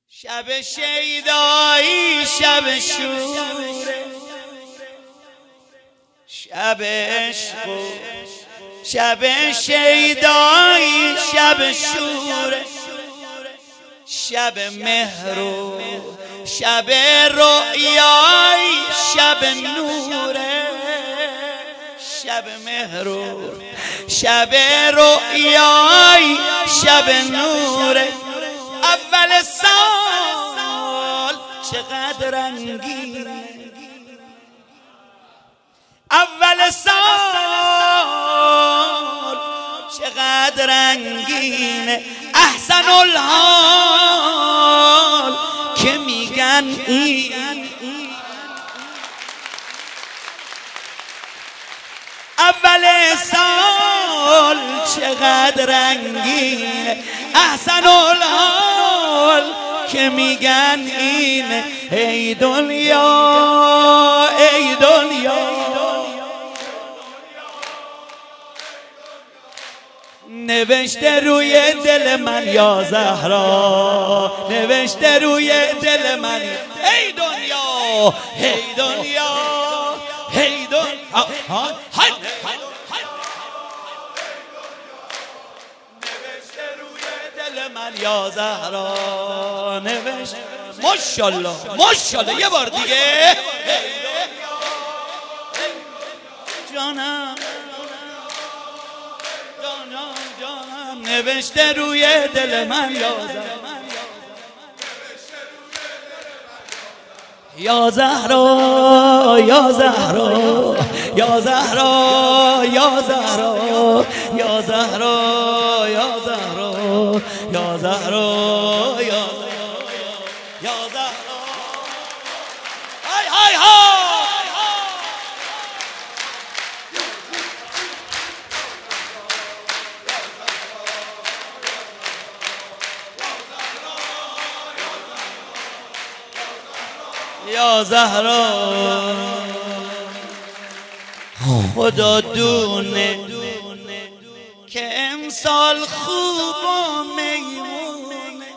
شب شیدایی شب شوره، شب عشق و شب شیدایی شب شوره، شب مهر و شب رؤیایی شب نوره، شب مهر و شب رؤیایی شب نوره. اول سال چقدر رنگینه، اول سال چقدر رنگینه، احسن الحال که میگن این. اول سال چقدر رنگینه، احسن الحال که میگن اینه. ای دنیا ای دنیا نوشته روی دل من یا زهرا، نوشته روی دل من. ای دنیا ای دنیا ای دنیا نوشته روی دل من یا زهرا، نوشته. ماشاءالله ماشاءالله یه بار دیگه. جانم جانم نوشته روی دل من یا زهرا، یا زهرا یا زهرا یا زهرا یا زهرا یا زهرا یا زهرا یا زهرا. های های های یا زهرا. خدا دونه که امسال خوب و میمونه،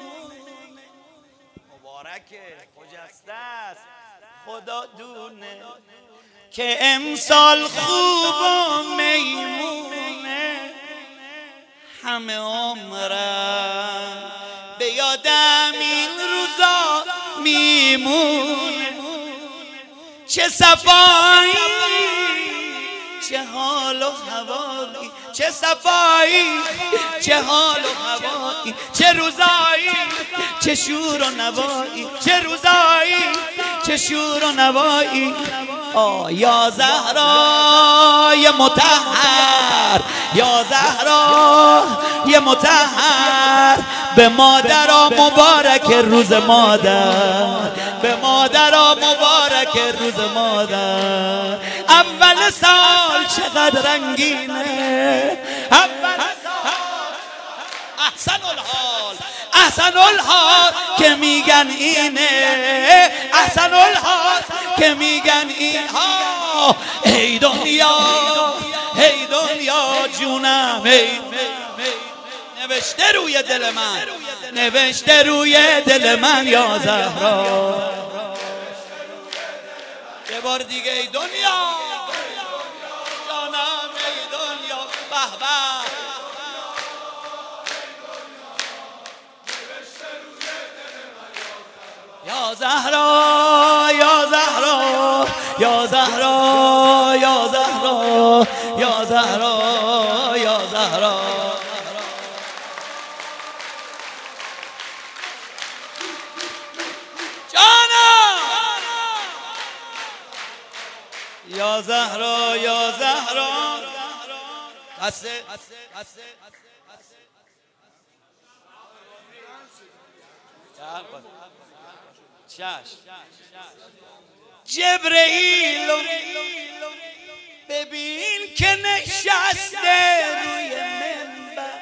مبارکه خجسته است. خدا دونه که امسال خوب و میمونه، همه عمرم به یادم این روزا میمونه. چه صفایی چه حال و هوایی، چه صفایی چه حال و هوایی، چه روزایی چه شور و نوایی، چه روزایی چه شور و نوایی. یا زهرای مطهر، یا زهرای مطهر، به مادرها مبارک روز مادر، به مادرها مبارک روز مادر. اول سال چقدر رنگینه، اول سال احسن الحال، احسن الحال که میگن اینه، احسن الحال که میگن اینها. ای دنیا ای دنیا جونم، ای نوشته روی دل من، نوشته روی دل من یا زهرا. یه بار دیگه. ای دنیا جانم، ای دنیا به به. یا زهرا یا زهرا یا زهرا یا زهرا یا زهرا یا زهرا. یا زهرا یا زهرا. جبرئیل ببین که نشسته روی منبر،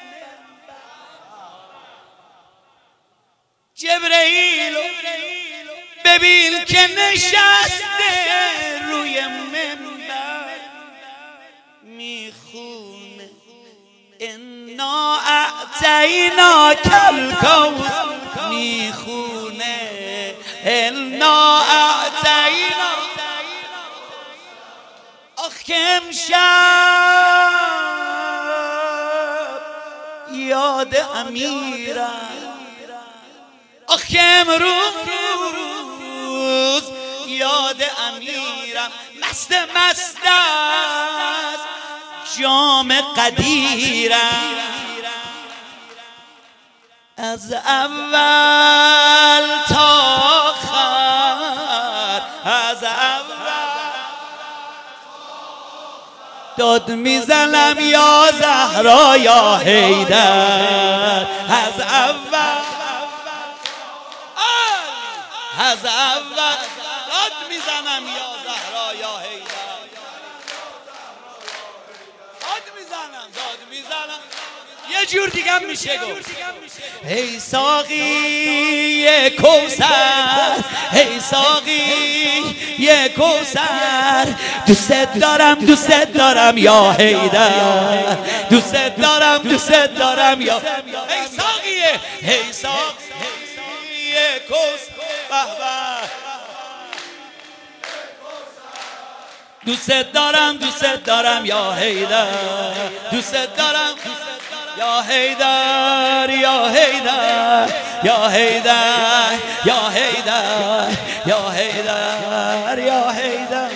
جبرئیل ببین که نشسته روی منبر، میخونه انا اعطیناک الکوثر، میخونه انا اعطینا. آخ که امشب یاد امیرم، آخ که امروز یاد امیرم. مست مست است جام قدیرم، از اول تا آخر، از اول داد میزنم یا زهرا یا حیدر، از اول از اول داد میزنم یا زهرا یا حیدر، داد میزنم یه جور دیگه هم میشه گفت. ای ساقی کوثر، ای ساقی کوثر، دوست دارم یا حیدر، دوست دارم یا ای ساقی کوثر، دوست دارم یا حیدر، دوست دارم یا حیدر، یا حیدر، یا حیدر، یا حیدر، یا حیدر، یا حیدر.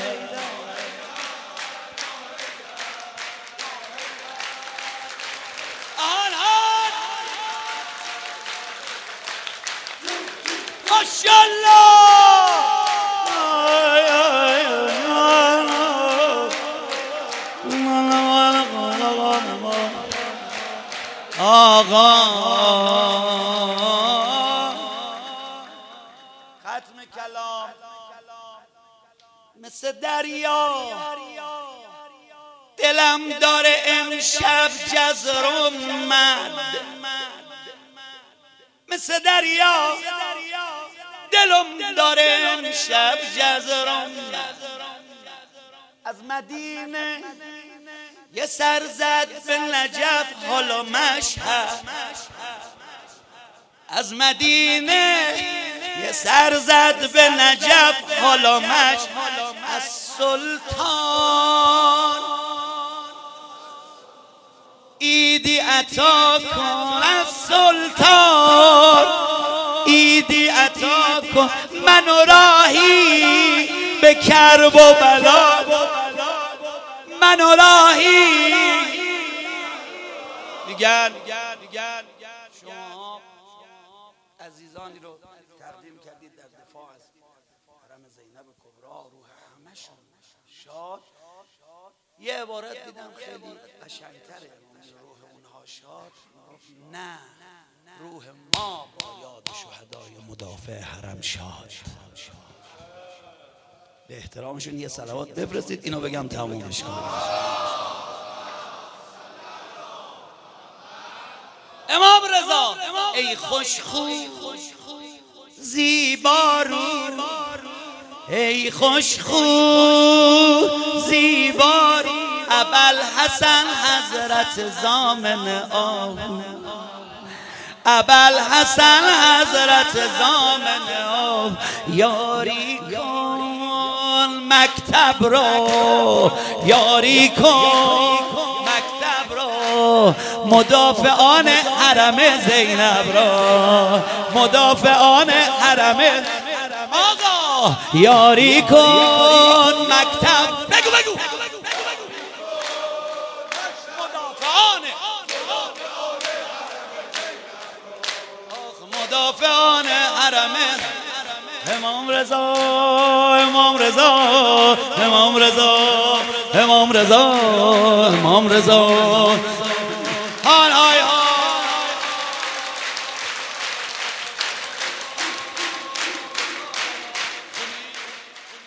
ماشاءالله آقا. ختم کلام مثل دریا، دلم داره امشب جزر و مد، مثل دریا دلم داره امشب جزر و مد. از مدینه یه سر زد به نجف حالا مشهد، از مدینه یه سر زد به نجف حالا مشهد. از سلطان ایدی عطا کن، از سلطان ایدی عطا کن، منو راهی به کرب و بلا، منو راهی. میگن شما عزیزانی رو تقدیم کردید در دفاع از حرم زینب کبرا، روح همشون شاد. یه عبارت دیدم خیلی قشنگتره، روح اونها شاد، نه روح ما با یاد شهدای مدافع حرم شاد. به احترامشون یه صلوات بفرستید، اینو بگم تمومش کنم. امام رضا ای خوشخو زیبارو، ای خوشخو زیبارو، ابوالحسن حضرت ضامن آهو، ابوالحسن حضرت ضامن آهو. یاری کن مکتب رو، یاری کن مکتب رو، مدافعان حرم زینب رو، مدافعان حرم. آقا یاری کن مکتب، بگو مدافعان حرم. امام رضا، امام رضا، امام رضا، امام رضا، امام رضا،